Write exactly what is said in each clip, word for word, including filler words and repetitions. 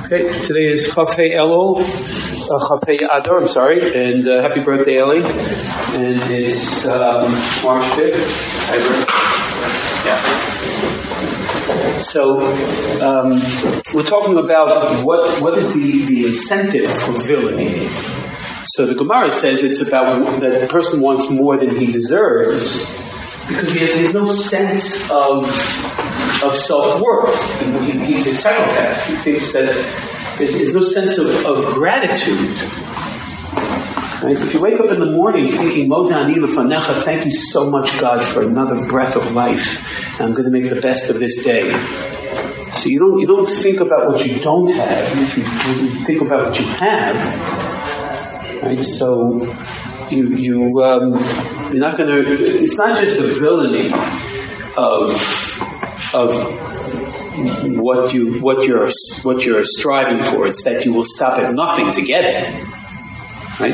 Okay, today is Chaf Hei Elul, uh, Chaf Hei Adar, I'm sorry, and uh, happy birthday, Ellie. And it's um, March fifth. Yeah. So, um, we're talking about what what is the, the incentive for villainy. So the Gemara says it's about that the person wants more than he deserves because he has, he has no sense of of self-worth. He, he's a psychopath. He thinks that there's, there's no sense of, of gratitude. Right? If you wake up in the morning thinking, Moda ani lefanecha, thank you so much, God, for another breath of life, and I'm going to make the best of this day. So you don't you don't think about what you don't have. You, you think about what you have. Right? So you you um, you're not going to. It's not just the villainy of of what you what you're what you're striving for. It's that you will stop at nothing to get it. Right?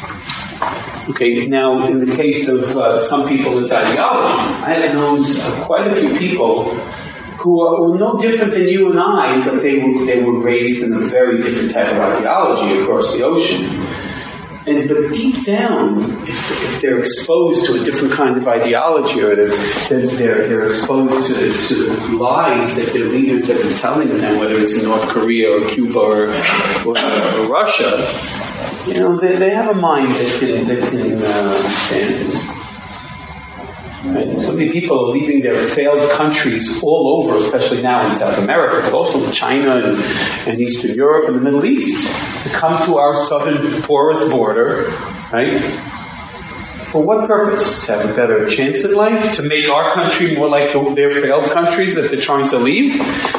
Okay. Now, in the case of uh, some people, it's ideology. I have known uh, quite a few people who are, were no different than you and I, but they were they were raised in a very different type of ideology across the ocean. And but deep down, if, if they're exposed to a different kind of ideology, or they're they're, they're exposed to, to lies that their leaders have been telling them, whether it's in North Korea or Cuba or, or, or Russia, you know, they, they have a mind that can that can uh, understand this. Right? So many people are leaving their failed countries all over, especially now in South America, but also in China and, and Eastern Europe and the Middle East, to come to our southern porous border, right? For what purpose? To have a better chance in life? To make our country more like the, their failed countries that they're trying to leave?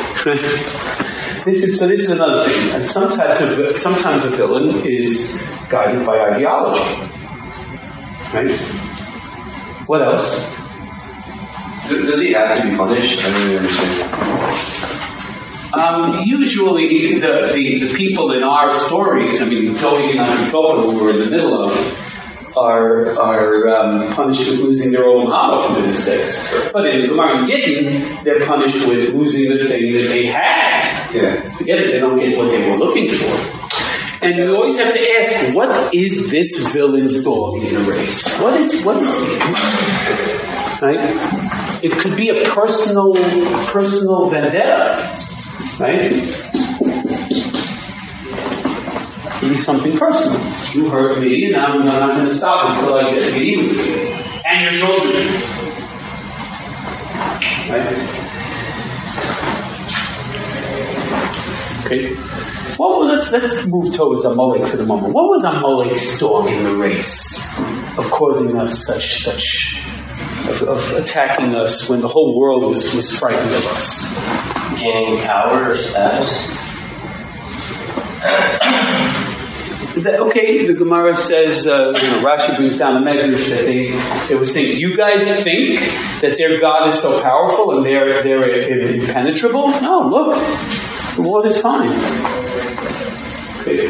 This is so. This is another thing. And sometimes, a, sometimes a villain is guided by ideology, right? What else? Does he have to be punished? I don't really understand. Um, usually, the, the, the people in our stories, I mean, Tony and I, who we're in the middle of, are are um, punished with losing their own Hama, for goodness sakes. But in Gemara Gittin, they're punished with losing the thing that they had. Yeah. Forget it, they don't get what they were looking for. And you always have to ask, what is this villain's dog in the race? What is what is it? Right? It could be a personal personal vendetta. Right? It could be something personal. You hurt me, and I'm, I'm not going to stop until I get even with you. And your children. Right? Okay. Well, let's let's move towards Amalek for the moment. What was Amalek's dog in the race of causing us such such of, of attacking us when the whole world was, was frightened of us? Gaining power or status? That, okay, the Gemara says, uh, you know, Rashi brings down a medrash that they they were saying, you guys think that their God is so powerful and they're they're impenetrable? No, look, the world is fine. Okay.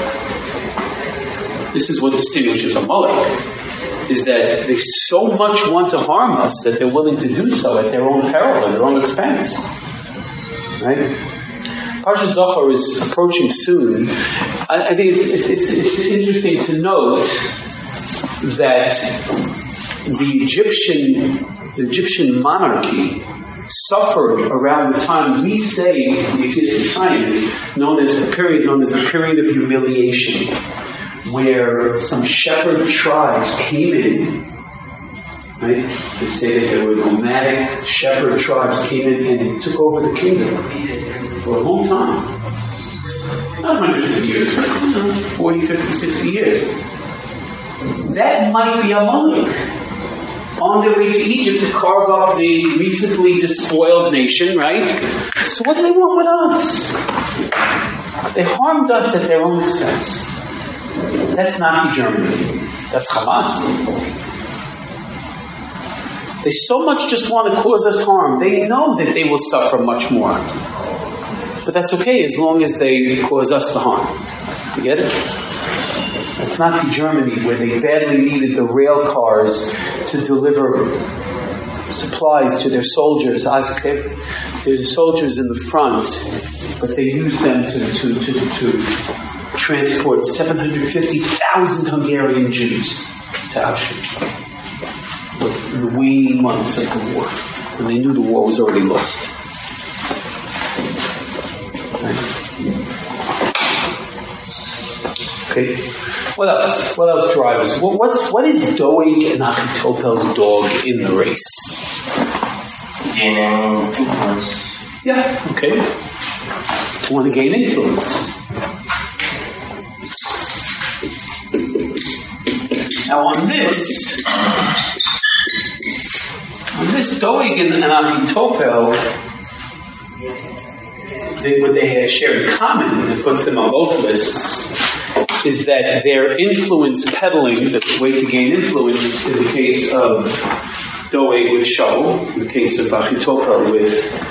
This is what distinguishes Amalek, is that they so much want to harm us that they're willing to do so at their own peril, at their own expense. Right? Parshat Zachor is approaching soon. I, I think it's, it's, it's interesting to note that the Egyptian, the Egyptian monarchy suffered around the time we say the existing time is known as the period known as the period of humiliation, where some shepherd tribes came in. Right? They say that there were nomadic shepherd tribes came in and took over the kingdom for a long time. Not hundreds of years, right? forty, fifty, sixty years. That might be Amalek on their way to Egypt to carve up the recently despoiled nation, right? So what do they want with us? They harmed us at their own expense. That's Nazi Germany. That's Hamas. They so much just want to cause us harm. They know that they will suffer much more. But that's okay as long as they cause us the harm. You get it? That's Nazi Germany, where they badly needed the rail cars to deliver supplies to their soldiers. There's soldiers in the front but they used them to, to, to, to transport seven hundred fifty thousand Hungarian Jews to Auschwitz in the waning months of the war, when they knew the war was already lost. Okay. What else? What else drives? What, what's what is Doeg and Achitophel's dog in the race? Gaining influence. Yeah. Okay. Want to gain influence. Now on this, on this Doeg and, and Achitophel, they, what they share in common that puts them on both lists is that their influence peddling, the way to gain influence, in the case of Doeg with Shaul, in the case of Achitophel with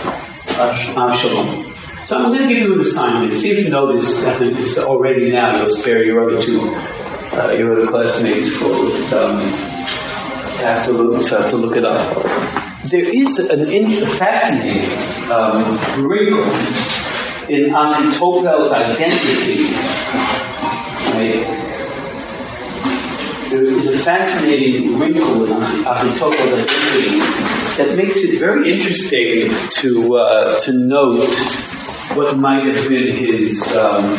Avshalom. So I'm going to give you an assignment. See if you know this, this already now. You'll spare your other two, uh, your other classmates for um, to have to look to, have to look it up. There is an in, fascinating um, wrinkle in Achitophel's identity. Right? There is a fascinating wrinkle in Achitophel's identity that makes it very interesting to uh, to note what might have been his um,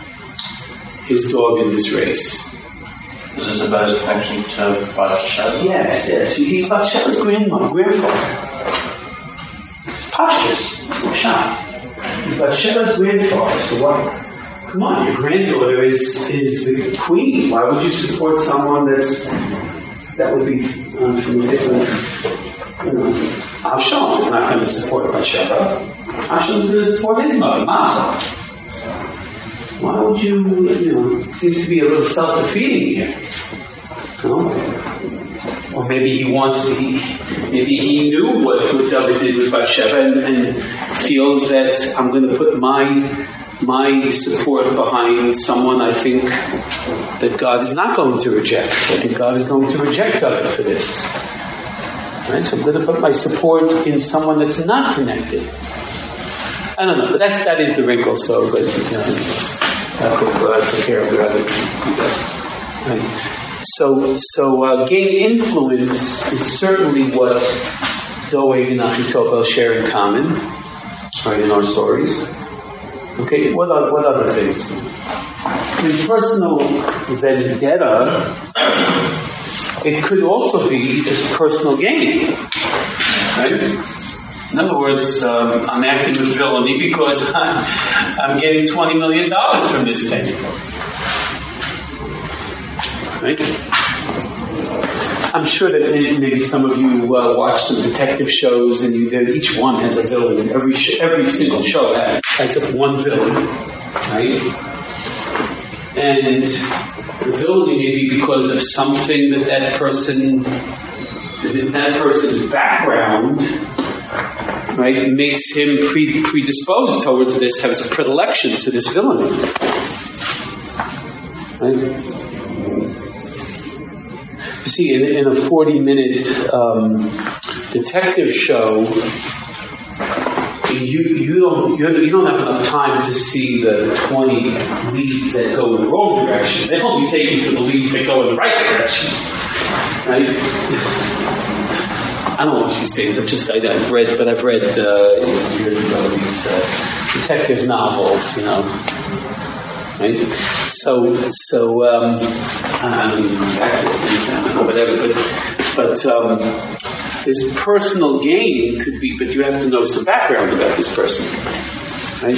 his dog in this race. Is this about his connection to Bathsheba? Yes, yes. He's Bathsheba's grandmother, grandfather. It's Pashtus. It's a shot. He's Bathsheba's grandfather. So what? Come on, your granddaughter is is the queen. Why would you support someone that's that would be um, from a different? You know, Avshalom is not going to support Bathsheba. Avshalom is going to support his mother, Mazel. Why would you? You know, seems to be a little self-defeating here. No? Or maybe he wants to. He, maybe he knew what, what David did with Bathsheba and, and feels that I'm going to put my. my support behind someone I think that God is not going to reject. I think God is going to reject God for this. Right? So I'm going to put my support in someone that's not connected. I don't know, but that's, that is the wrinkle, so, but, you know, I took care of the other people. Right? So, so uh, gain influence is certainly what Doeg and Achitophel share in common, right, in our stories. Okay, what are, what other things? In personal vendetta, it could also be just personal gain, right? In other words, um, I'm acting with villainy because I'm, I'm getting twenty million dollars from this thing, right? I'm sure that maybe, maybe some of you uh, watch some detective shows, and you, each one has a villain. Every sh- every single show has, has one villain, right? And the villainy may be because of something that that person, that, that person's background, right, makes him pre- predisposed towards this, has a predilection to this villainy, right? You see, in, in a forty-minute um, detective show, you you don't you, you don't have enough time to see the twenty leads that go in the wrong direction. They only take you to the leads that go in the right directions, right? I don't watch these things. I've just I, I've read, but I've read uh, years ago these uh, detective novels, you know. Right? So, so um, um, access to or whatever, but but um, this personal gain could be, but you have to know some background about this person, right?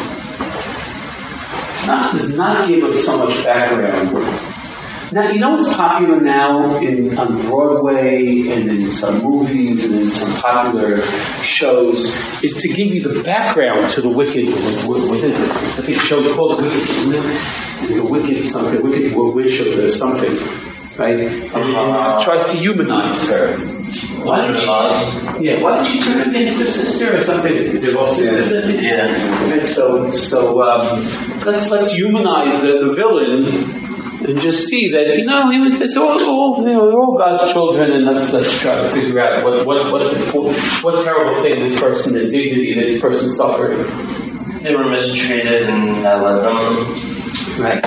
It's not does not give us so much background. Now, you know what's popular now in on Broadway and in some movies and in some popular shows is to give you the background to the Wicked. What is it? I think the show's called Wicked, isn't it? The Wicked something, Wicked Witch or something, right? And it tries to humanize her. Why did she? Yeah, why did she turn against her sister or something? Is it their sister? Yeah. And so, so um, let's let's humanize the, the villain. And just see that, you know, he was, it's all, all, you know, they're all God's children, and let's let's try to figure out what what what what terrible thing this person, the dignity this person suffered, They were mistreated and I let them. Right.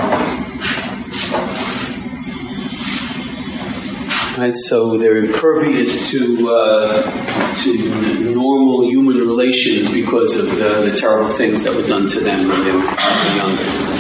Right, so they're impervious to uh, to normal human relations because of the, the terrible things that were done to them when they were younger.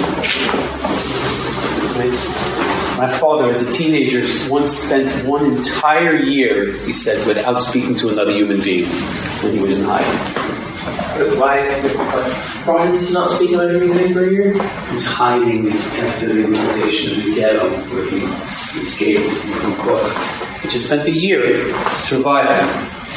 Right? My father, as a teenager, once spent one entire year, he said, without speaking to another human being when he was in hiding. Why? Why did you not speak to another human being for a year? He was hiding after the invitation of the ghetto where he, he escaped from court. He just spent a year surviving.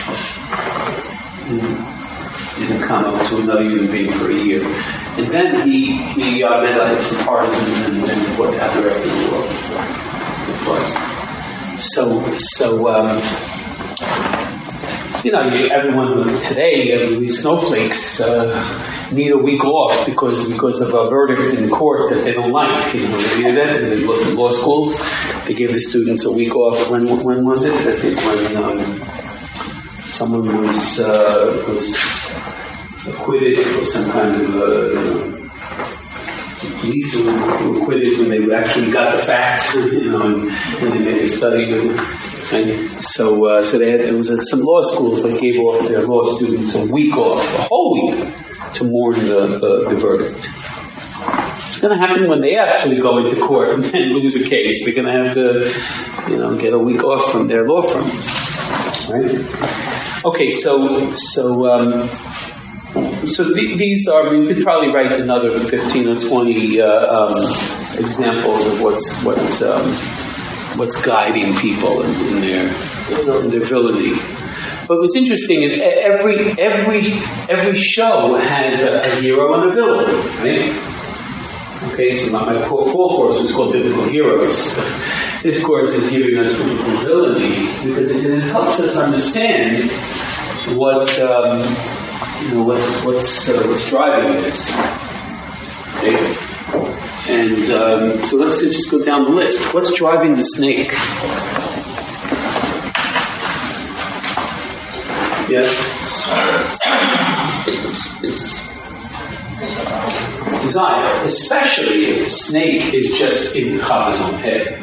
He didn't come up to another human being for a year. And then he, he uh, met up with some partisans and, and fought out the rest of the world. So, so um, you know, everyone today, I mean, these snowflakes uh, need a week off because because of a verdict in court that they don't like. You know, they hear that in the law schools. They gave the students a week off. When when was it? I think when um, someone was uh, was acquitted for some kind of uh, some police were acquitted when they actually got the facts. You know, and, and they made a study of it. And so, uh, so they had, it was at some law schools that gave off their law students a week off, a whole week, to mourn the, the, the verdict. It's going to happen when they actually go into court and then lose a case. They're going to have to, you know, get a week off from their law firm, right? Okay, so so um, so th- these are. I mean, you could probably write another fifteen or twenty uh, um, examples of what's what. Um, what's guiding people in, in their in their villainy. But what's interesting is every every every show has a, a hero and a villain, right? Okay, so my, my fall course was called Biblical Heroes. This course is giving us biblical villainy because it, it helps us understand what um, you know what's what's uh, what's driving this. Okay? And um, so let's just go down the list. What's driving the snake? Yes? Desire. Especially if the snake is just in Chava's own head.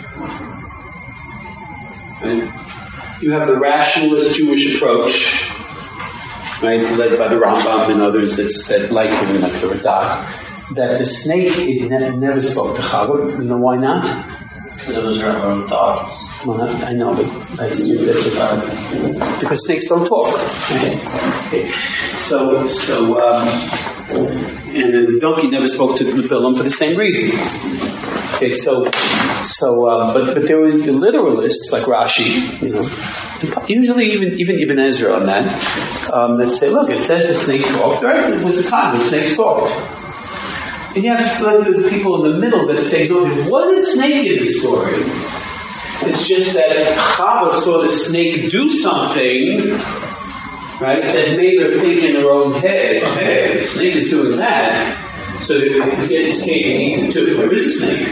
Right? You have the rationalist Jewish approach, right, led by the Rambam and others that, that like him, like the Radak. That the snake it ne- never spoke to Chava. You know why not? Because it was her own thought. Well, I know, but that's, that's what, because snakes don't talk. Okay. So, so, um, and the donkey never spoke to Bilam for the same reason. Okay, so, so, um, but but there were the literalists like Rashi, you know, usually even even Ibn Ezra on that, um, that say, look, it says the snake talked. Right? It was the time the snakes talked. And you have like, the people in the middle that say, no, there was a snake in the story. It's just that Chava saw the snake do something, right, that made her think in her own head, hey, the snake is doing that, so that it gets cake and eats it too. There is a snake.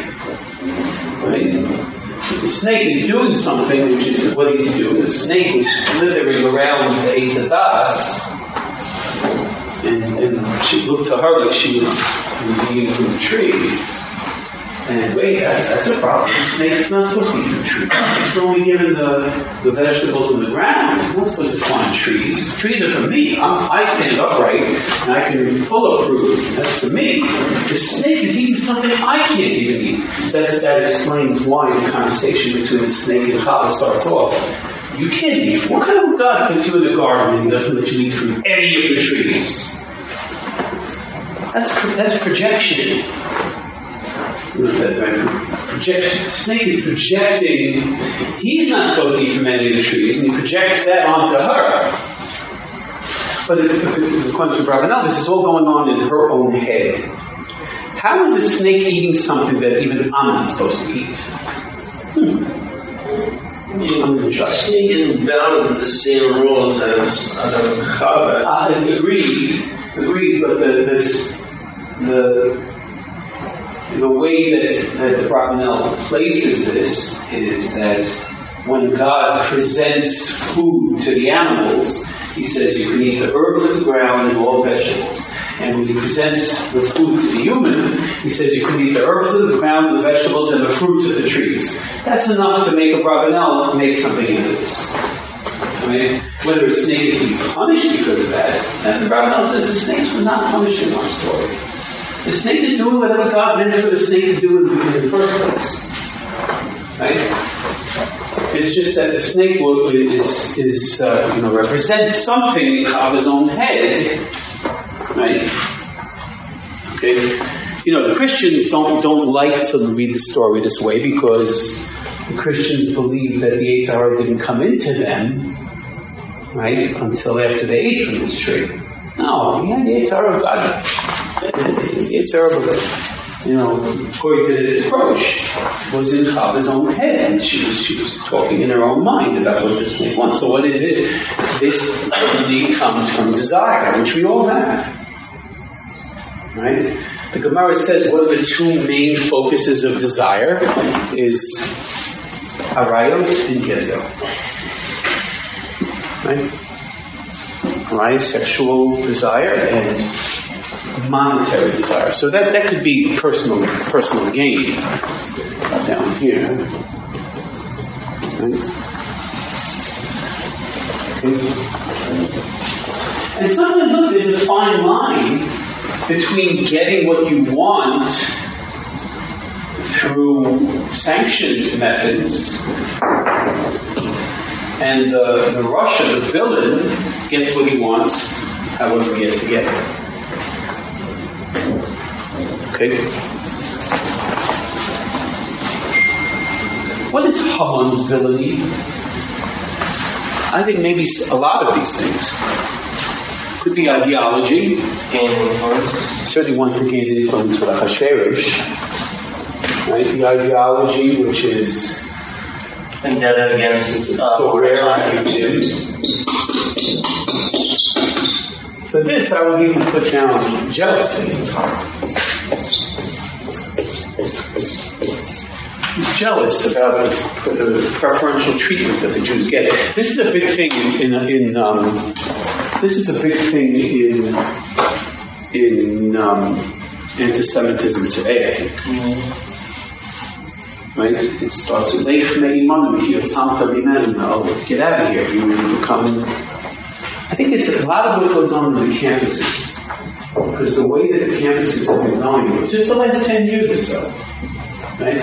Right? The snake is doing something, which is what he's doing. The snake was slithering around the Eitz HaDaas, and, and she looked to her like she was was eating from the tree. And wait, that's that's a problem. The snake's not supposed to eat from the tree. It's only given the, the vegetables in the ground. It's not supposed to climb trees. Trees are for me. I'm, I stand upright and I can pull a fruit. That's for me. The snake is eating something I can't even eat. That's, that explains why the conversation between the snake and Chava starts off. You can't eat. What kind of God puts you in the garden and doesn't let you eat from any of the trees? That's that's projection. Projection. The snake is projecting. He's not supposed to eat from any of the trees, and he projects that onto her. But according to Rabbanu, this is all going on in her own head. How is the snake eating something that even I'm not supposed to eat? Hmm. I'm going to try. The snake isn't bound with the same rules as Adam and Chava. I agree, agree, but the, this, the the way that, that the Rabbanu places this is that when God presents food to the animals, He says you can eat the herbs of the ground and all vegetables. And when he presents the food to the human, he says you can eat the herbs of the ground, the vegetables, and the fruits of the trees. That's enough to make a Brabanel make something into this. I mean, whether a snake is to be punished because of that, and the Brabanel says the snakes were not punished in our story. The snake is doing whatever God meant for the snake to do in the, in the first place. Right? It's just that the snake will, is, is uh, you know, represents something in Chava's own head. Right? Okay? You know, the Christians don't, don't like to read the story this way because the Christians believe that the Yetzer Hara didn't come into them, right, until after they ate from this tree. No, yeah, the Yetzer Hara, God, the Yetzer Hara, you know, according to this approach, was in Chava's own head, and she was, she was talking in her own mind about what the snake wants. So what is it? This only comes from desire, which we all have. Right? The Gemara says one of the two main focuses of desire is arayos and gezel. Right? Arayos, sexual desire, and monetary desire. So that, that could be personal personal gain down here. Right? Okay. And sometimes, look, there's a fine line between getting what you want through sanctioned methods and the, the Russia, the villain, gets what he wants however he has to get it. Okay? What is Haman's villainy? I think maybe a lot of these things. Could be ideology. Gain influence. Certainly wants to gain influence with Achashverosh. Right? The ideology which is indebted against uh, so rare in him. For this, I would even put down jealousy. He's jealous about the, the preferential treatment that the Jews get. This is a big thing in in, in um, This is a big thing in in um, anti-Semitism today, I think. Mm-hmm. Right? It starts with Leich Me'imanu, get out of here. You will become. I think it's a lot of what goes on in the campuses, because the way that the campuses have been going, just the last ten years or so, right?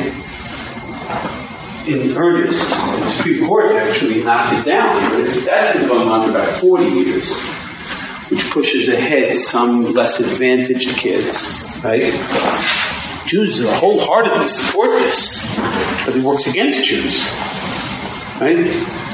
In earnest, the Supreme Court actually knocked it down. But it's, that's been going on for about forty years, which pushes ahead some less advantaged kids, right? Jews wholeheartedly support this, but it works against Jews, right?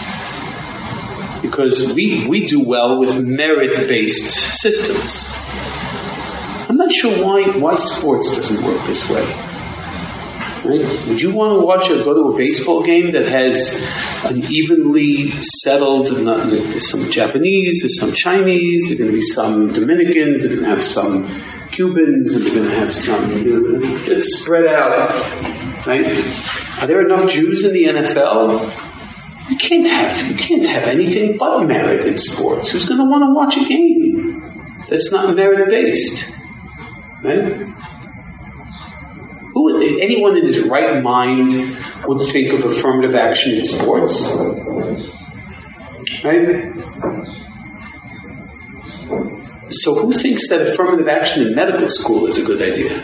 Because we, we do well with merit-based systems. I'm not sure why why sports doesn't work this way. Right? Would you want to watch or go to a baseball game that has an evenly settled, not, there's some Japanese, there's some Chinese, there's going to be some Dominicans, there's going to have some Cubans, and they're going to have some, you know, it's spread out, right? Are there enough Jews in the N F L? You can't have, you can't have anything but merit in sports. Who's going to want to watch a game that's not merit-based, right? Who, anyone in his right mind would think of affirmative action in sports, right? So who thinks that affirmative action in medical school is a good idea?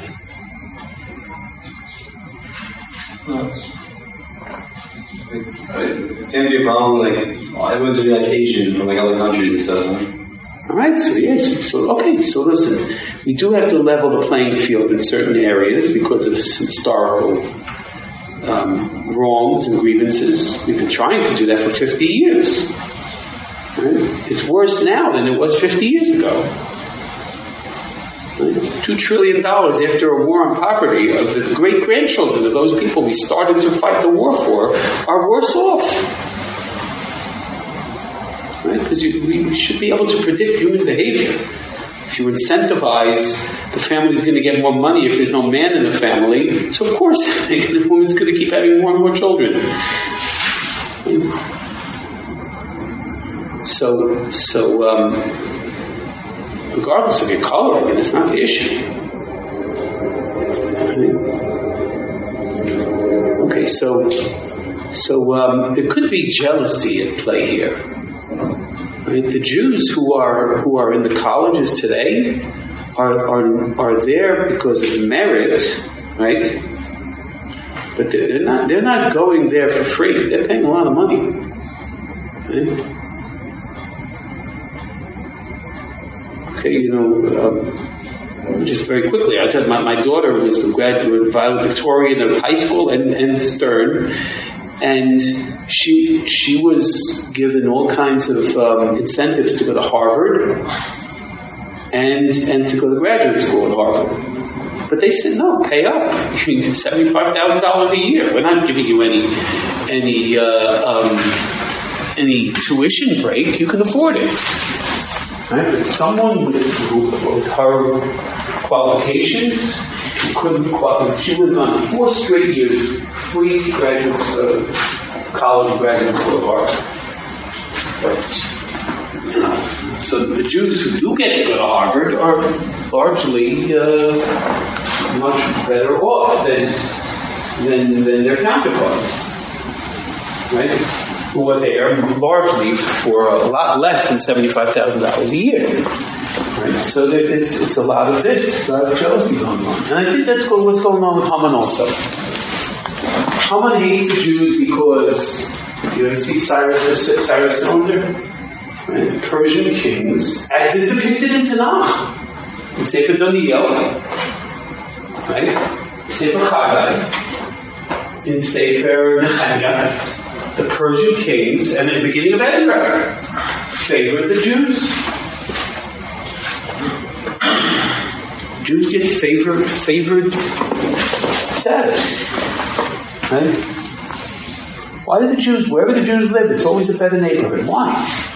It can't be a problem. Like everyone's gonna be like Asian from like other countries and stuff. All right. So yes. So okay. So listen, we do have to level the playing field in certain areas because of some historical um, wrongs and grievances. We've been trying to do that for fifty years. Right? It's worse now than it was fifty years ago. Right? Two trillion dollars after a war on poverty of the great grandchildren of those people we started to fight the war for are worse off. Right? Because we should be able to predict human behavior. If you incentivize the family's going to get more money if there's no man in the family, so of course the woman's going to keep having more and more children. So, so um, regardless of your color. I mean, it's not the issue. Okay, so so um, there could be jealousy at play here. Right? The Jews who are who are in the colleges today are are are there because of merit, right? But they're not they're not going there for free. They're paying a lot of money. Right? Okay, you know. Um, Just very quickly, I said my, my daughter was a graduate valedictorian of high school and, and Stern, and she she was given all kinds of um, incentives to go to Harvard and and to go to graduate school at Harvard. But they said no, pay up. I mean, seventy-five thousand dollars a year. We're not giving you any any uh, um, any tuition break. You can afford it. Right? But someone with, with her qualifications, she couldn't qualify. She would have gone four straight years free graduate uh, college graduate school at Harvard. But, you know, so the Jews who do get to go to Harvard are largely uh, much better off than, than than their counterparts, right? Who are there largely for a lot less than seventy-five thousand dollars a year. Right? So there, it's, it's a lot of this, a lot of jealousy going on. And I think that's what's going on with Haman also. Haman hates the Jews because, you ever see Cyrus, Cyrus Cylinder? Right? Persian kings, as is depicted in Tanakh. In Sefer Daniel, right? Sefer Haggai, in Sefer Nehemiah. The Persian kings, and at the beginning of Ezra, favored the Jews. Jews get favored, favored status. Right? Why do the Jews, wherever the Jews live, it's always a better neighborhood? Why?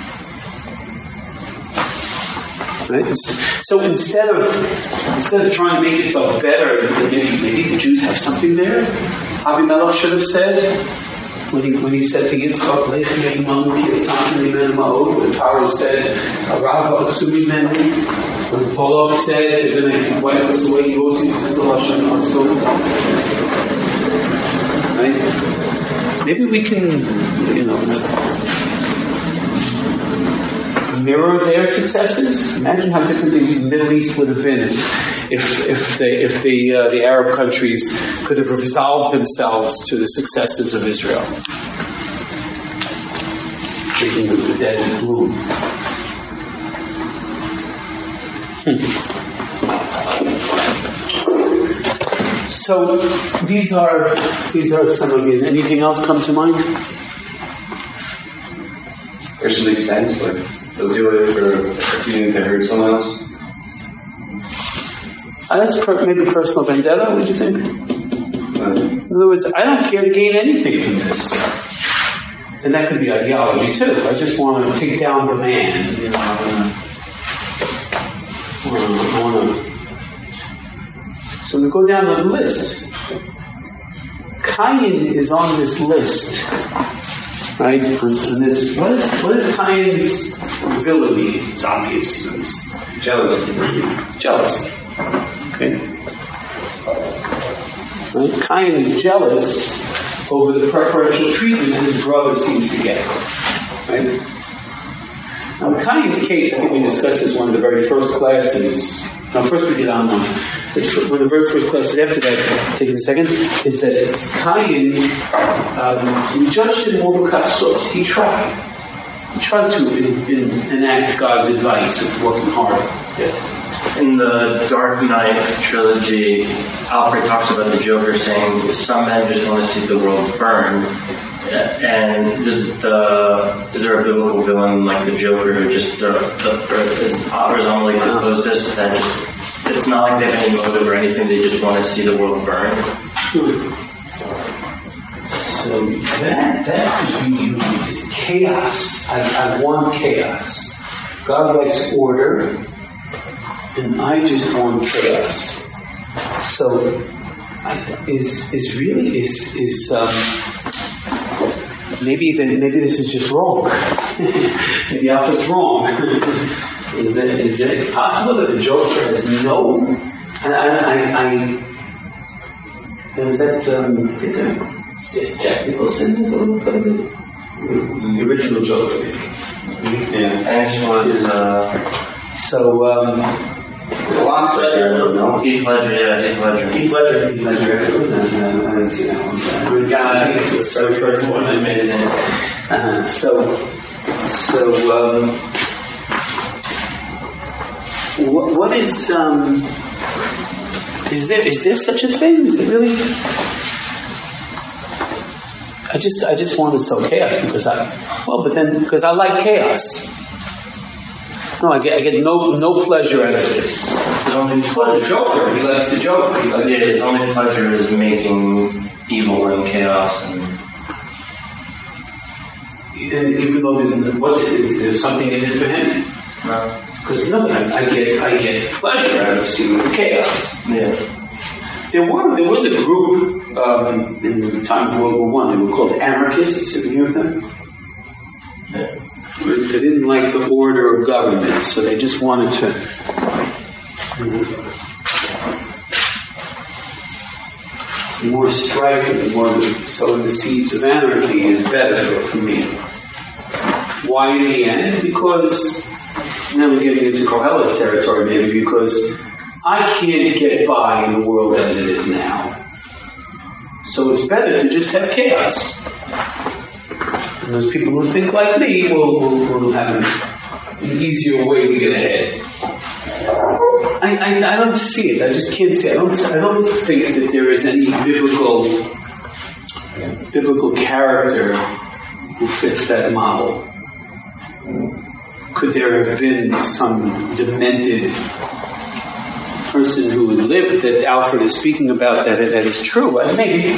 Right? So instead of instead of trying to make yourself better, maybe, maybe the Jews have something there. Avimelech should have said, When he, when he said to Yitzchak, Lechi Imam Kitzam Mimenu Ma'od, when Paro said, Arava Atsumi Menu, when Polak said, they're going to wipe us away, Yosef is the Lashon Atzum. Right? Maybe we can, you know, mirror their successes. Imagine how different the Middle East would have been if, if, if, they, if the, uh, the Arab countries could have resolved themselves to the successes of Israel. Making the desert bloom. Hmm. So these are these are some of you. Anything else come to mind? There's some extent, like they'll do it for even if they hurt someone else. Uh, that's per- maybe personal vendetta. What do you think? In other words, I don't care to gain anything from this. And that could be ideology too. I just want to take down the man. You know, I want to. So we go down the list. Cain is on this list, right? And this, what is what is Cain's villainy? It's obvious. It's Jealousy. Jealousy. Okay. Right? Cain is jealous over the preferential treatment his brother seems to get. Right? Now, in Cain's case, I think we discussed this one of the very first classes. No, first we did on one. One of the very first classes after that, taking a second, is that Cain, um, we judged him over Kastos. He tried. He tried to in, in, enact God's advice of working hard. Yes. In the Dark Knight trilogy, Alfred talks about the Joker saying, some men just want to see the world burn. And is, the, is there a biblical villain like the Joker who just uh, the, is horizontally the closest that just, it's not like they have any motive or anything, they just want to see the world burn? So that, that could be used as chaos. I, I want chaos. God likes order, and I just want chaos. So I, is is really is is um, maybe the, maybe this is just wrong. Maybe Alfred's wrong. Is it is it possible that the Joker has no? I I I, I there was that um, I think uh, it's Jack Nicholson is a little bit of it. The original Joker, maybe. Yeah, and it was uh, so. Um, Heath Ledger, no? Heath Ledger, yeah, Heath Ledger. Heath Ledger, Heath Ledger. I didn't see that one. God, I think it's the first one. Amazing. Uh-huh. So, so um, what, what is um, is there is there such a thing? Is it really? I just I just want to sow chaos because I well, but then because I like chaos. No, I get I get no no pleasure out of this. His only Well, the Joker, he likes the Joker. He likes yeah, his only pleasure is making evil and chaos. And and even though there's what's is there something in it for him? no. Because no, I, I get I get pleasure out of seeing the chaos. Yeah. There were there was a group um, in the time of World War One. They were called anarchists. Have you heard of them? Yeah. They didn't like the order of government, so they just wanted to. You know, the more striking, the more sowing the seeds of anarchy is better for, for me. Why in the end? Because now we're getting into Kohelet's territory, maybe because I can't get by in the world as it is now. So it's better to just have chaos. And those people who think like me will, will, will have an, an easier way to get ahead. I, I, I don't see it. I just can't see it. I don't, I don't think that there is any biblical biblical character who fits that model. Could there have been some demented person who lived that Alfred is speaking about that that is true? Well, maybe.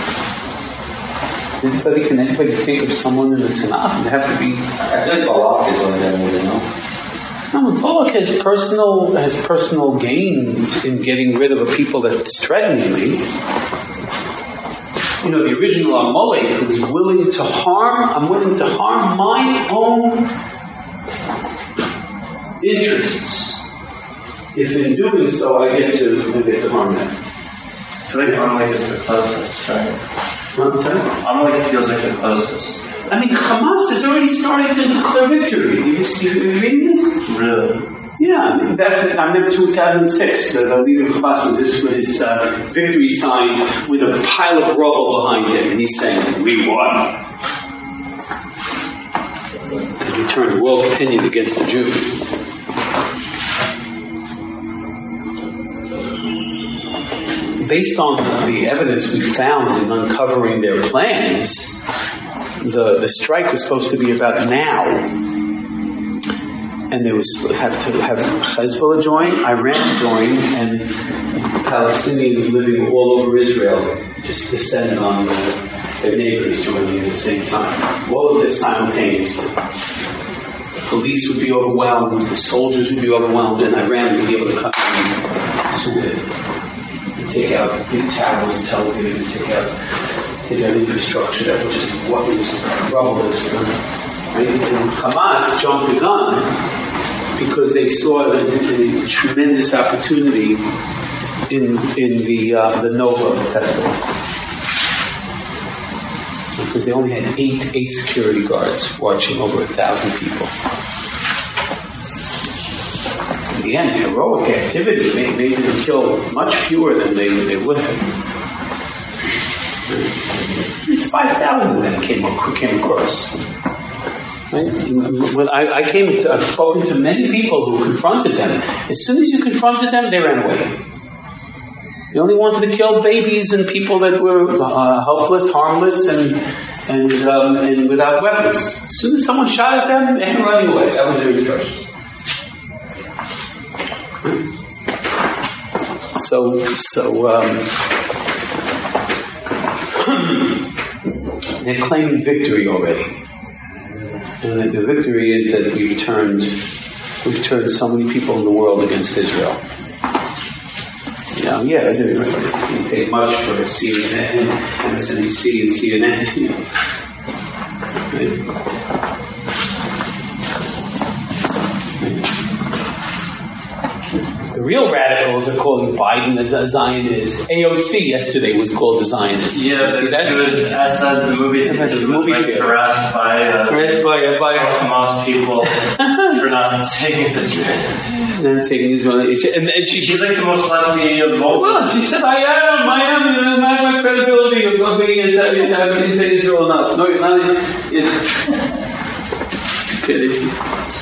Anybody, can anybody think of someone in the Tanakh? It have to be. I feel like Balak is like that, you know? No, Balak has personal has personal gain in getting rid of a people that's threatening me. You know, the original Amalek was willing to harm. I'm willing to harm my own interests. If in doing so, I get to I get to harm them. I feel like Amalek is the closest, right? What was that? Amalek feels like the closest. I mean, Hamas is already starting to declare victory. You see, are you reading this? Really? Yeah, I mean, that, I remember two thousand six, uh, the leader of Hamas was just with his uh, victory sign with a pile of rubble behind him, and he's saying, "We won." And he turned world opinion against the Jews. Based on the evidence we found in uncovering their plans, the, the strike was supposed to be about now. And they was have to have Hezbollah join, Iran join, and Palestinians living all over Israel just descend on the, their neighbors joining at the same time. All of this simultaneously. The police would be overwhelmed, the soldiers would be overwhelmed, and Iran would be able to come and swoop in. Take out big towers and television, and take out, take out infrastructure that was just what was rubble. Right? And Hamas jumped the gun because they saw the, the tremendous opportunity in in the uh, the Nova festival. Because they only had eight eight security guards watching over a thousand people. In the end, heroic activity made, made them kill much fewer than they, they would have. five thousand of them came, came across. Right? When I, I came, to, I've spoken to many people who confronted them. As soon as you confronted them, they ran away. They only wanted to kill babies and people that were uh, helpless, harmless, and and um, and without weapons. As soon as someone shot at them, they had running away. That was their instructions. So, so um, they're claiming victory already, and the, the victory is that we've turned we've turned so many people in the world against Israel. You know, yeah, it didn't take much for C N N, M S N B C, and C N N. You know. Right? The real radicals are calling Biden as a Zionist. A O C yesterday was called a Zionist. Yeah, you see that? It was outside the movie theater. The It movie was like theater. harassed by, uh, Harassed by, by Hamas people for not saying it's a Jew. and taking Israel. And, and she, She's like the most lefty of all. well, she said, I am, I am, you know, not my credibility of of being into, into, into Israel enough. No, you're not in stupidity.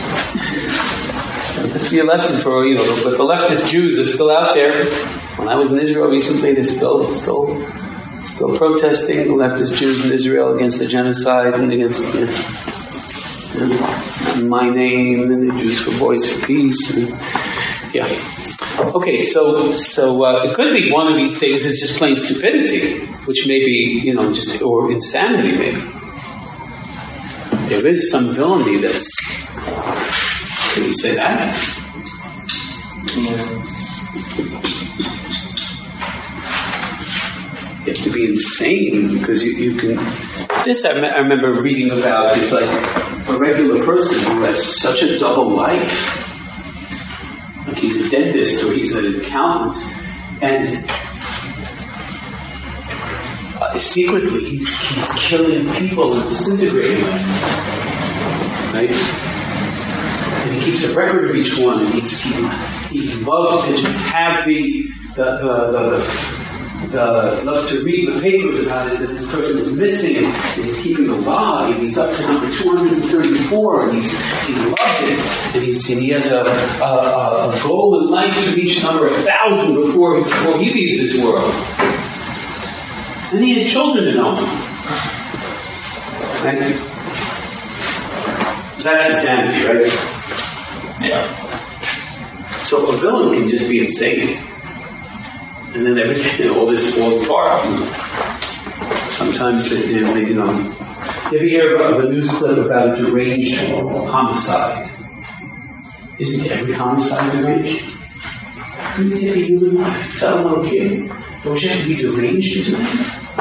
This be a lesson for, you know, but the leftist Jews are still out there. When I was in Israel recently, they're still, still, still protesting, the leftist Jews in Israel against the genocide and against the, you know, my name and the Jews for Voice for Peace. And, yeah. Okay, so so uh, it could be one of these things is just plain stupidity, which may be, you know, just, or insanity maybe. There is some villainy that's, can you say that? Yeah. You have to be insane because you, you can. This I, me- I remember reading about. It's like a regular person who has such a double life. Like he's a dentist or he's an accountant, and uh, secretly he's, he's killing people and disintegrating them. Right? And he keeps a record of each one, and he's, he, he loves to just have the the the, the, the Uh, loves to read the papers about it, that this person is missing and he's keeping a log, and he's up to number two hundred thirty-four, and he's, he loves it, and, he's, and he has a, a, a goal in life to reach number one thousand before, before he leaves this world. And he has children to know. Right? That's insanity, right? Yeah. So a villain can just be insane. And then everything, all this falls apart. Sometimes, it, it, you know, you ever hear about a news clip about a deranged homicide? Isn't every homicide deranged? You take a human life. It's not a little kid. Don't you have to be deranged to do that?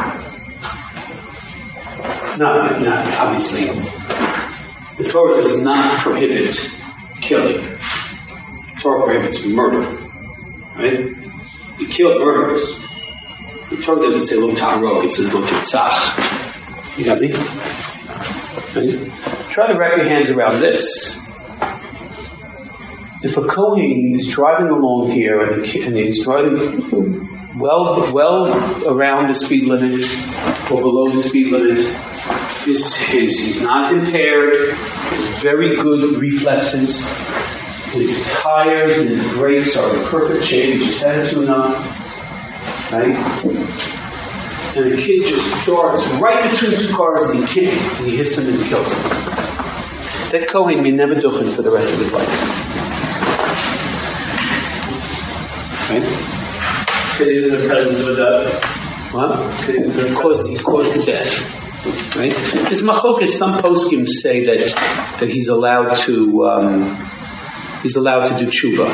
No, no, obviously. The Torah does not prohibit killing. The Torah prohibits murder. Right? You kill murderers. The Torah doesn't say lo ta'arog, it says lo tirtzach. You got me? Right? Try to wrap your hands around this. If a Kohen is driving along here and he's driving well, well around the speed limit or below the speed limit, he's, he's, he's not impaired, has very good reflexes. His tires and his brakes are in perfect shape. He just had a tune-up, right? And the kid just darts right between two cars and he can't, and he hits him and kills him. That Kohen may never do it for the rest of his life, right? Because he's in the presence of a death. What? Because he's caused, he's caused the death, right? It's machlokas. Some poskim say that that he's allowed to. Um, He's allowed to do tshuva.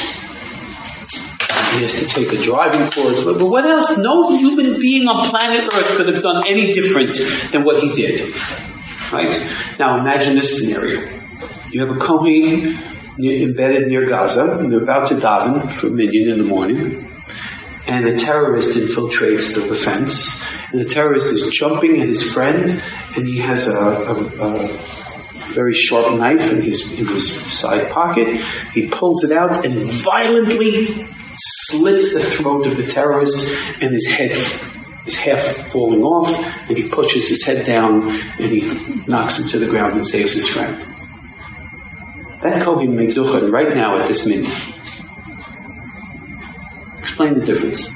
He has to take a driving course. But, but what else? No human being on planet Earth could have done any different than what he did. Right? Now imagine this scenario. You have a Kohen embedded near Gaza, and they're about to daven for minyan in the morning, and a terrorist infiltrates the defense, and the terrorist is jumping at his friend, and he has a... a, a very sharp knife in his, in his side pocket. He pulls it out and violently slits the throat of the terrorist, and his head is half falling off, and he pushes his head down and he knocks him to the ground and saves his friend. That Kohen made duchen right now at this minute. Explain the difference.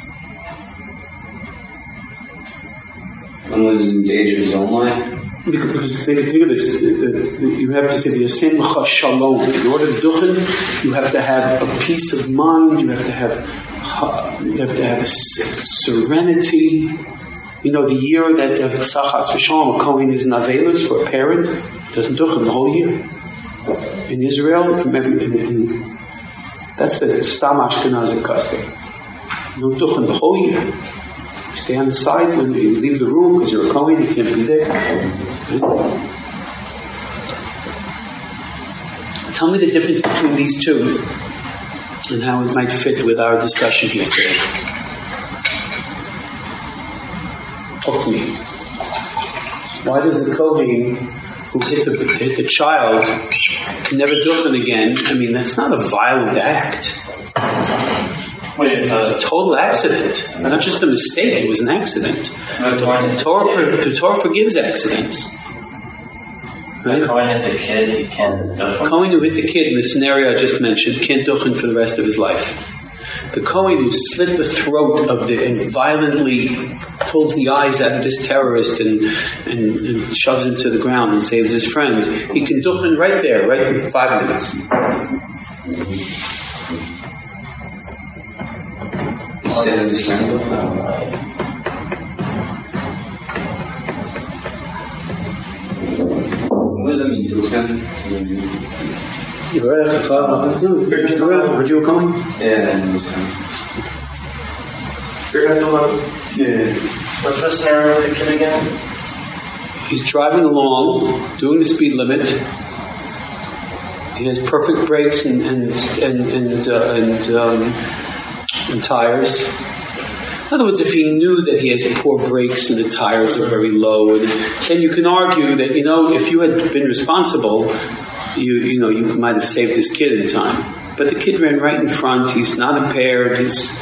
One was in danger of his own life. Because think, think of this, you have to say the same shalom. In order to duchen, you have to have a peace of mind. You have to have you have to have a serenity. You know, the year that the Tzachas v'Shalom, a Kohen is navelis for a parent, doesn't duchen the whole year. In Israel, from every in, in, that's the Stam Ashkenazi custom. You don't duchen the whole year. You stay on the side when you leave the room because you're a Kohen, you can't be there. Tell me the difference between these two. and how it might fit with our discussion here today. Talk to me. Why does the Kohen who hit the, hit the child can never duchen again? I mean, that's not a violent act. Wait, It was a total accident. Not just a mistake, it was an accident. The Torah, the Torah forgives accidents. Right? The Kohen hits a kid, he can't The duchen. Kohen who hit the kid in the scenario I just mentioned can't duchen for the rest of his life. The Kohen who slit the throat of the and violently pulls the eyes out of this terrorist and, and, and shoves him to the ground and saves his friend, he can duchen right there, right in five minutes. Save his friend. What does that mean? To extend? Where'd you going? Yeah, yeah. What's the scenario with the kid again? He's driving along, doing the speed limit. He has perfect brakes and and and and, uh, and, um, and tires. In other words, if he knew that he has poor brakes and the tires are very low, and, then you can argue that, you know, if you had been responsible, you you know you might have saved this kid in time. But the kid ran right in front. He's not impaired. He's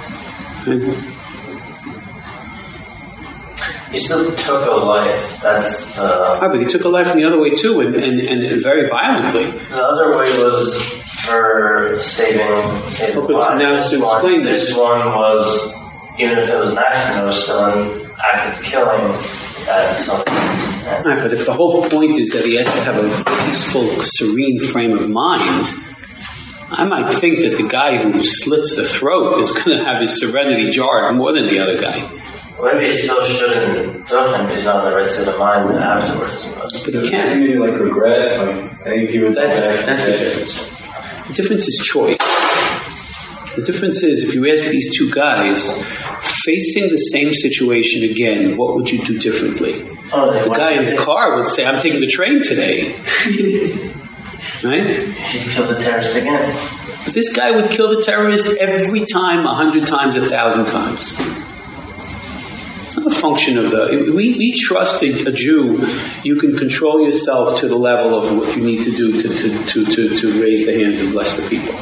He still took a life. That's the... Ah, but he took a life in the other way too, and, and, and very violently. The other way was for saving, saving Okay, so lives. now This to one- explain this. This one was, even if it was an accident, it was still an act of killing at something. Right, but if the whole point is that he has to have a peaceful, serene frame of mind, I might think that the guy who slits the throat is going to have his serenity jarred more than the other guy. Maybe he still shouldn't duchen if he's not in the right state of mind afterwards. But But he I think can't. maybe like regret. Like I think if you would. That's, that's the difference. The difference is choice. The difference is, if you ask these two guys, facing the same situation again, what would you do differently? oh, they The went- guy in the car would say, I'm taking the train today. Right? He killed the terrorist again. But this guy would kill the terrorist every time, a hundred times, a thousand times. It's not a function of the... We, we trust a, a Jew. You can control yourself to the level of what you need to do to, to, to, to, to raise the hands and bless the people.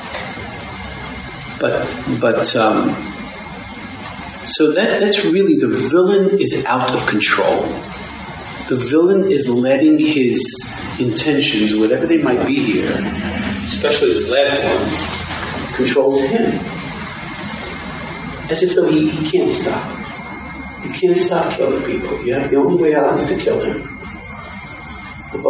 But, but, um... So that, that's really, the villain is out of control. The villain is letting his intentions, whatever they might be here, especially this last one, controls him. As if though he, he can't stop. You can't stop killing people. Yeah? The only way out is to kill him. The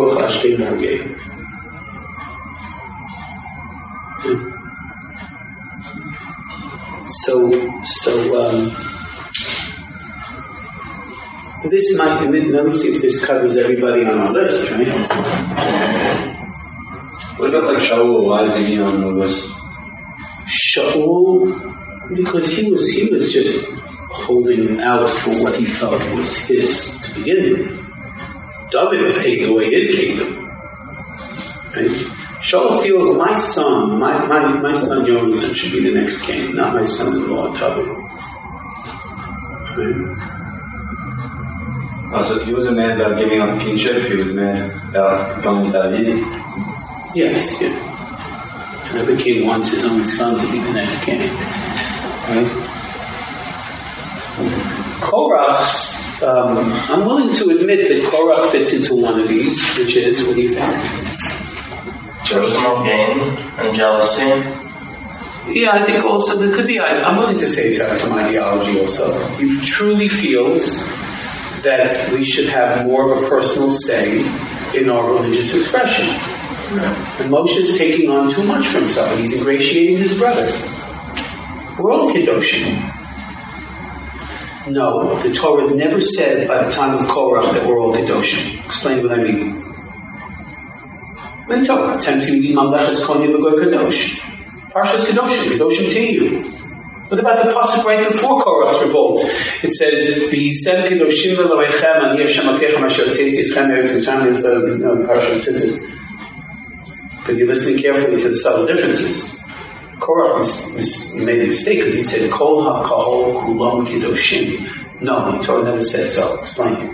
So, so, um, this might, let me see if this covers everybody on our list, right? What about like Shaul? Why is he on the list? Shaul, because he was he was just holding out for what he felt was his to begin with. David is taking away his kingdom. Right? Shaul feels my son, my, my, my son Jonathan should be the next king, not my son-in-law David. Right? Oh, so he wasn't mad about giving up kingship. He was mad about going to David. Yes, yeah. And every king wants his own son to be the next king. Right? Korach's, um, I'm willing to admit that Korach fits into one of these, which is, what do you think? Personal gain and jealousy. Yeah, I think also there could be, I, I'm willing to say it's got some ideology also. He truly feels that we should have more of a personal say in our religious expression. And Moshe is taking on too much for himself, and he's ingratiating his brother. We're all Kedoshim. No, the Torah never said by the time of Korach that we're all Kedoshim. Explain what I mean. What are you talking about? Temtimidi Mamlechas Kohen V'Goy Kadosh. Parshas Kedoshim, Kedoshim Tiyu. What about the pasuk right before Korach's revolt? It says, "V'yisem Kedoshim V'Loechem Ani Hashem Akechem Asher Tzeiz Yitzchem Eretz Mitzrayim." There's the no, Parashat says. But you're listening carefully to the subtle differences. Korach mis- mis- made a mistake because he said, Kol HaKahol Kulam Kedoshim. No, the Torah never said so. Explain.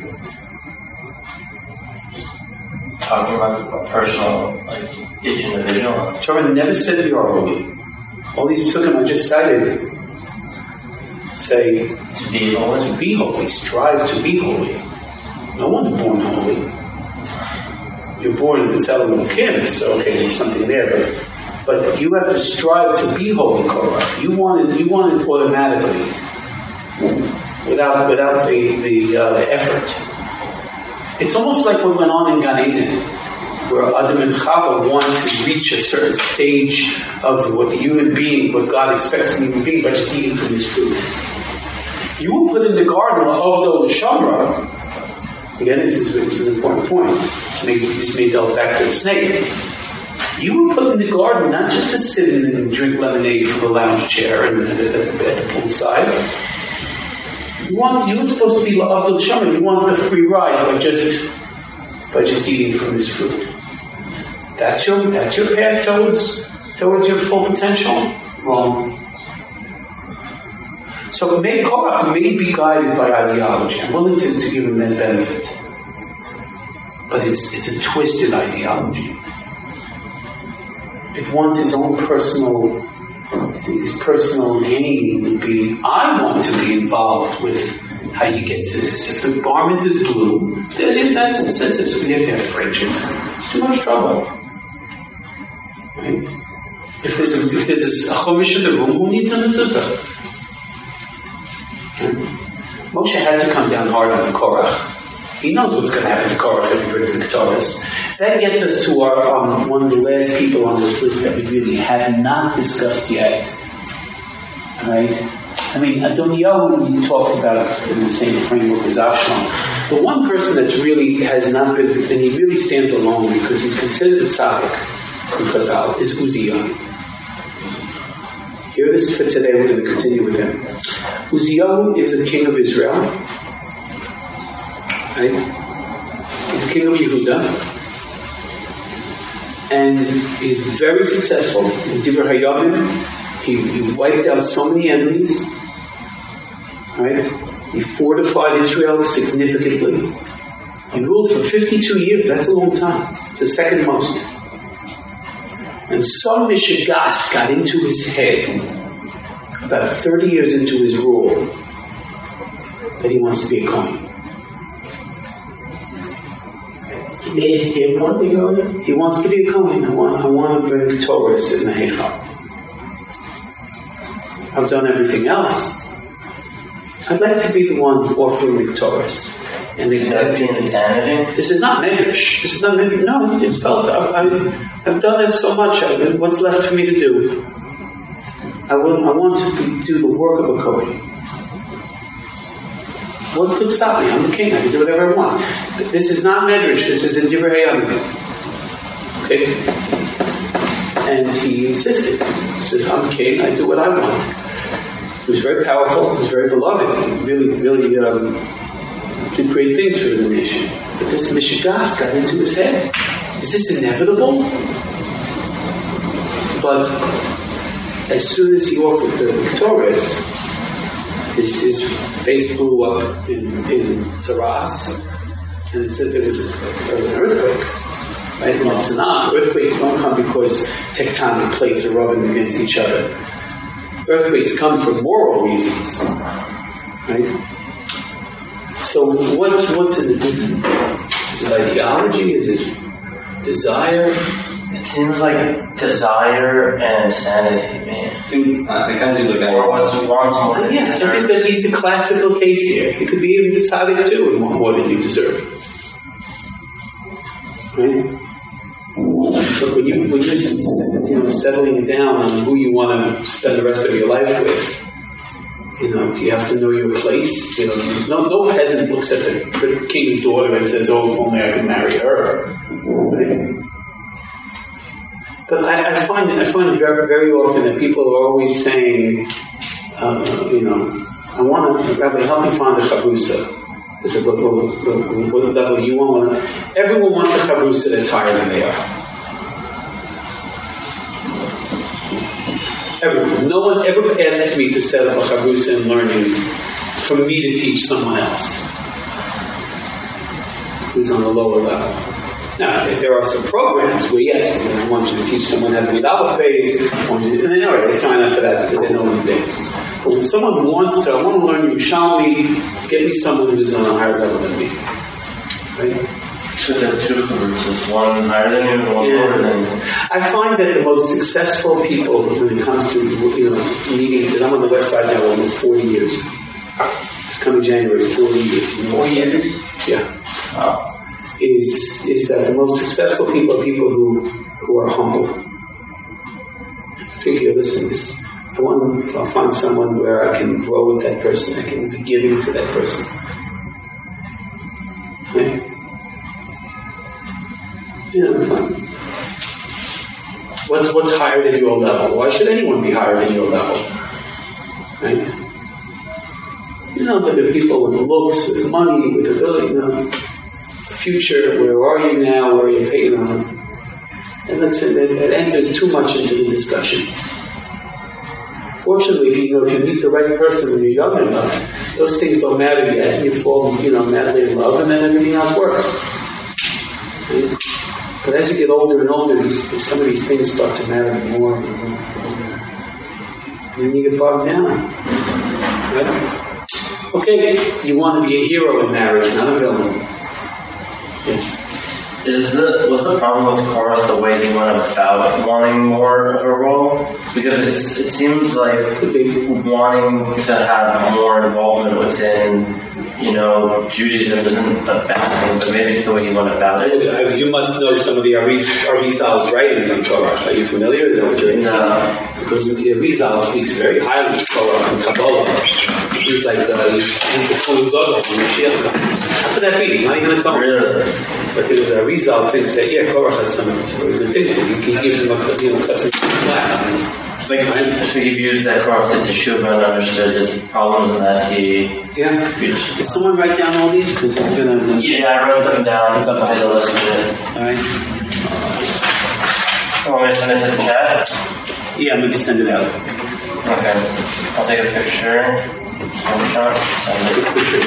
Talking about the personal, like each individual. Torah never said you are holy. All these psukim I just cited say To be holy. to be holy, strive to be holy. No one's born holy. You're born in Tzelem Elokim, so okay, there's something there, but but you have to strive to be holy, Korah. You want it. You want it automatically, without without the the, uh, the effort. It's almost like what went on in Gan Eden, where Adam and Chava want to reach a certain stage of what the human being, what God expects from the human being, by just eating from this food. You were put in the garden of Avdo L'Shamra. Again, this is, this is an important point. This may, this may delve back to the snake. You were put in the garden not just to sit in and drink lemonade from the lounge chair and at the, at the, at the poolside. You want, you were supposed to be Avdo L'Shamra. You wanted a free ride by just by just eating from this food. That's your that's your path towards towards your full potential. Wrong. So may, Korach may be guided by ideology. I'm willing to, to give him that benefit. But it's it's a twisted ideology. It wants its own personal his personal gain to be, I want to be involved with how you get to this. If the garment is blue, there's it, that's it says it's, we have to have fringes. It's too much trouble. Right? If there's a, if there's a chumash in the room, who needs a mezuzah? Moshe had to come down hard on Korach. He knows what's going to happen to Korach if he brings the Ketores. That gets us to our um, one of the last people on this list that we really have not discussed yet. Right? I mean, Adoniyahu we talked about in the same framework as Avshalom. The one person that's really has not been, and he really stands alone because he's considered a tzaddik in Chazal, is Uziah. Here it is for today. We're going to continue with him. Uziyahu is a king of Israel. Right? He's a king of Yehuda. And he's very successful. In Divrei Hayamim, he, he wiped out so many enemies. Right? He fortified Israel significantly. He ruled for fifty-two years. That's a long time. It's the second most. And some Mishigas got into his head about thirty years into his rule that he wants to be a Kohen. He made him want to be a Kohen? He wants to be a Kohen. I want, I want to bring Torah in the Heichal. I've done everything else. I'd like to be the one offering the Torah. And they That's the insanity. This is not medrash. This is not medrash. No, it's felt. I've, I've, I've done it so much. I, what's left for me to do? I want, I want to be, do the work of a Kohen. What could stop me? I'm the king. I can do whatever I want. This is not medrash. This is a Divrei Hayamim. Okay? And he insisted. He says, I'm king. I do what I want. He was very powerful. He was very beloved. He really, really um, did great things for the nation. But this Mishigas got into his head. Is this inevitable? But as soon as he offered the Torahs, his, his face blew up in, in Saras, and it says there was a, an earthquake. Right? And it's not. Earthquakes don't come because tectonic plates are rubbing against each other. Earthquakes come for moral reasons. Right? So what's what's in the is it ideology? Is it desire? It seems like desire and insanity, man. I kind of see like Or wants wants more than he Yeah, I think that deserves. he's the classical case here. It could be even the tzaddik too and want more than you deserve. Right? But when you when you're you know settling down on who you want to spend the rest of your life with. You know, do you have to know your place? You know, no, no peasant looks at the, the king's daughter and says, "Oh, if only I could marry her." Right? But I, I find it, I find it very, very often that people are always saying, uh, you know, I want to, Rabbi, help me find a chavrusa. I said, what, what, what, what level you want? Everyone wants a chavrusa that's higher than they are. no one ever asks me to set up a chavrusa and learning for me to teach someone else who's on a lower level. Now, if there are some programs where, yes, I want you to teach someone how to read Aleph Beis, I want you to, and all right, they sign up for that because they know the things. But when someone wants to, I want to learn Yerushalmi, get me someone who's on a higher level than me. Right? So there are two chavrusos, one higher than you and one Yeah. lower than you. I find that the most successful people when it comes to, you know, meeting, because I'm on the west side now almost forty years. It's coming January, it's forty years. Forty years? Yeah. Wow. Is is that the most successful people are people who, who are humble. Figure, listen, this, I want to find someone where I can grow with that person, I can be giving to that person. Right? You know, fine. What's what's higher than your level? Why should anyone be higher than your level? Right? You know, but there are people with looks, with money, with ability, you know, future, where are you now, where are you paying on? And that's it, it, it enters too much into the discussion. Fortunately, if you, you know, if you meet the right person when you're young enough, those things don't matter yet. You fall, you know, madly in love, and then everything else works. Right? But as you get older and older, these, some of these things start to matter more and more. And then you get bogged down. Right? Okay, you want to be a hero in marriage, not a villain. Yes. Is the was the problem with Korah the way he went about wanting more of a role? Because it's it seems like Could be. wanting to have more involvement within, you know, Judaism isn't a bad thing, but maybe it's the way he went about it. I- You must know some of the Ariz- Arizal's writings on Torah. Are you familiar? Is that what you're into? No. Because the Arizal speaks very highly of Torah and Kabbalah. He's like, uh, he's, he's the Kohen Gadol when Mashiach comes. How could that be? He's not even a Kohen. Really? But the, the Arizal thinks that, yeah, Korach has some very good things. He, he gives him a, you know, cuts him flat on his. Like, so he views that Korah did Teshuvah and understood his problems and that he... Yeah. Did someone write down all these? Because I'm going to... Yeah, I wrote them down. I made a list of it. All right. You want me to send it to the chat? Yeah, maybe send it out. Okay. I'll take a picture. Screenshot. Send it.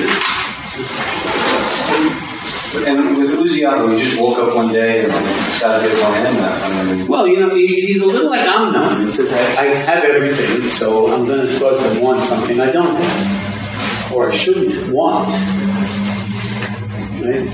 And with Uziyahu, he just woke up one day and like, decided to get one in. I mean, Well, you know, he's, he's a little like Amnon. He says, I, I have everything, so I'm going to start to want something I don't have. Or I shouldn't want. Right?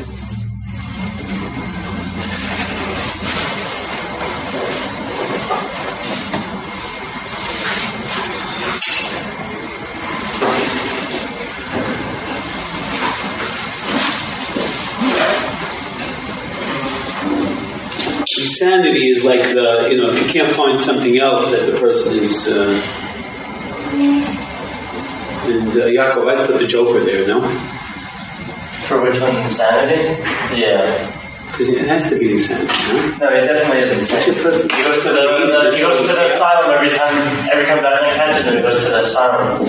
Insanity is like the, you know, if you can't find something else that the person is, uh, and uh, Yaakov, I'd put the Joker there, no? For which one? Insanity? Yeah. Because it has to be insanity, no? No, it definitely is insanity. He goes to the, the, he goes to the asylum every time, every time Batman catches him, he goes to the asylum.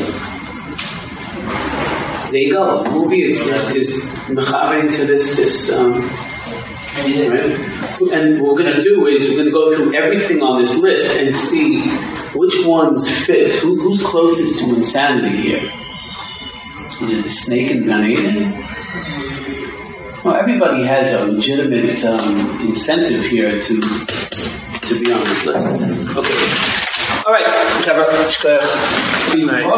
There you go. The movie is, is, is mechaber to this, this, um, right? And what we're going to do is we're going to go through everything on this list and see which ones fit. Who, who's closest to insanity here? Is it the snake in Gan Eden? Well, everybody has a legitimate um, incentive here to to be on this list. Okay. All right.